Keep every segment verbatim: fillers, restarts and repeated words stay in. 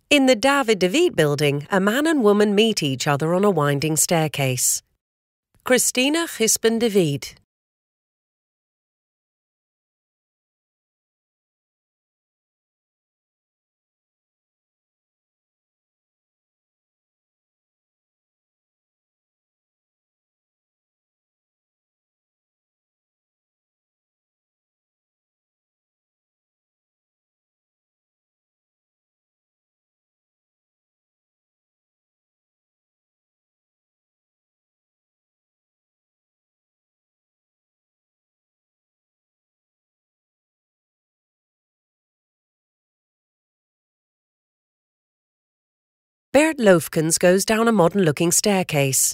In the David de Wiet building, a man and woman meet each other on a winding staircase. Christina Gispen de Wiet. Bert Loofkens goes down a modern-looking staircase.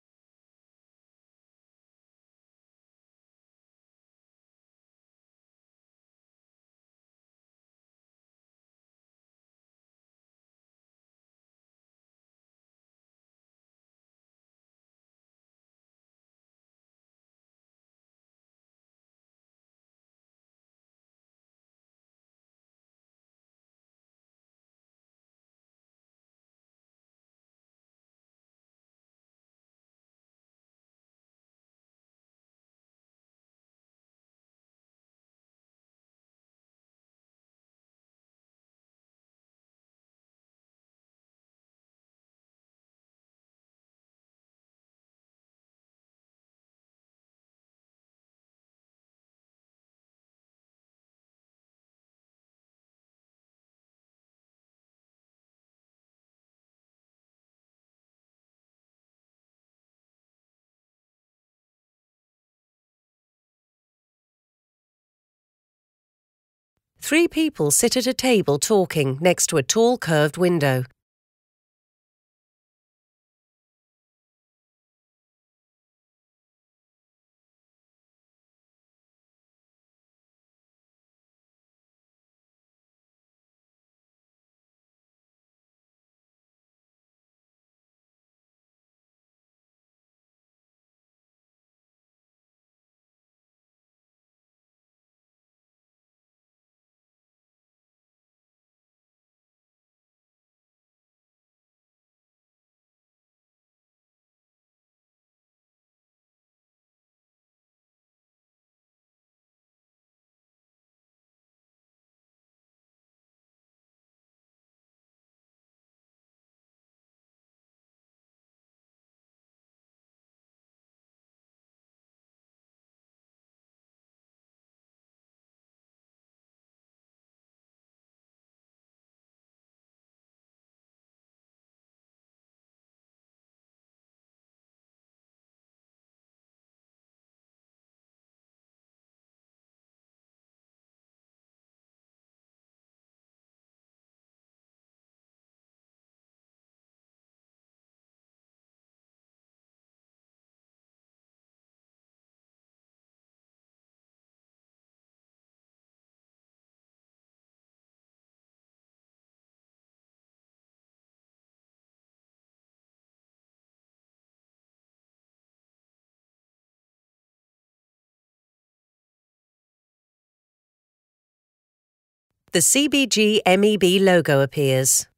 Three people sit at a table talking next to a tall curved window. The C B G M E B logo appears.